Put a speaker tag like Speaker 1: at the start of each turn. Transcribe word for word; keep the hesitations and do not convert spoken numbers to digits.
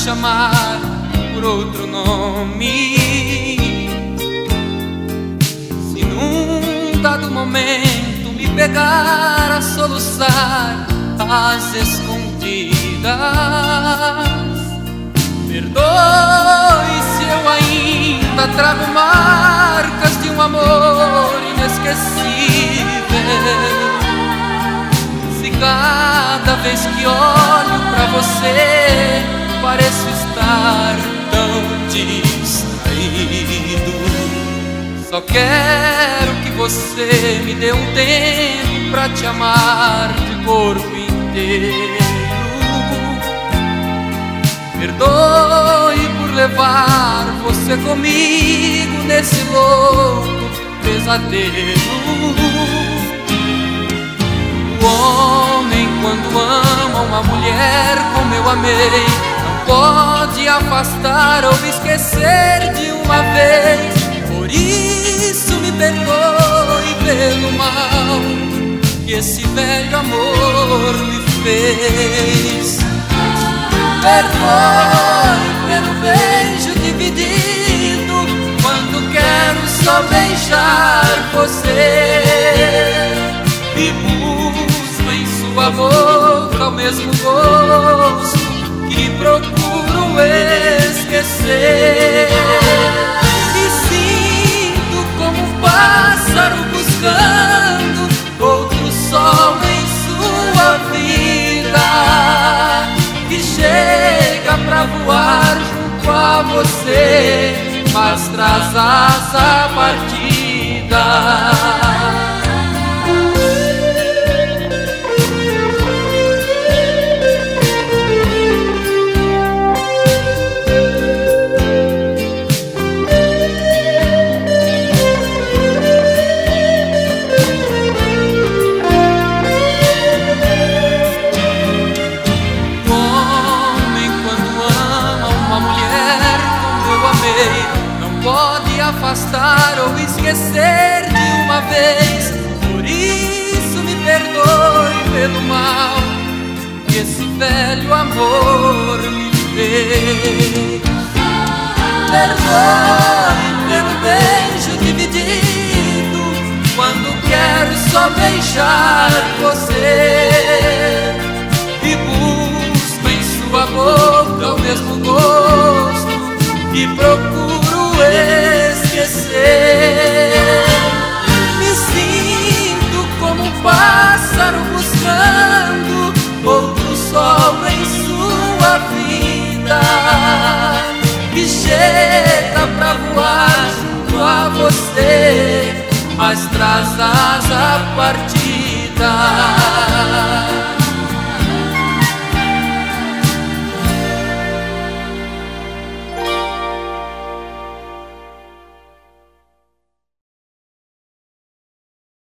Speaker 1: chamar por outro nome. Se num dado momento me pegar a soluçar às escondidas, perdoe se eu ainda trago marcas de um amor inesquecível. Se cada vez que olho pra você pareço estar tão distraído, só quero que você me dê um tempo pra te amar de corpo inteiro. Perdoe por levar você comigo nesse louco pesadelo. O homem, quando ama uma mulher como eu amei, não pode afastar ou esquecer de uma vez. Por isso me perdoe pelo mal que esse velho amor me fez. Perdoe pelo beijo dividido, quando quero só beijar você, e busco em sua boca o mesmo gosto que procuro esquecer. E sinto como um pássaro buscando outro sol em sua vida, que chega pra voar junto a você, mas traz asa partida. Não pode afastar ou esquecer de uma vez. Por isso me perdoe pelo mal que esse velho amor me fez. Perdoe pelo beijo dividido, quando quero só beijar você, e busco em sua boca o mesmo gosto e procuro esquecer. Me sinto como um pássaro buscando outro sol em sua vida, que chega pra voar junto a você, mas traz asa partida.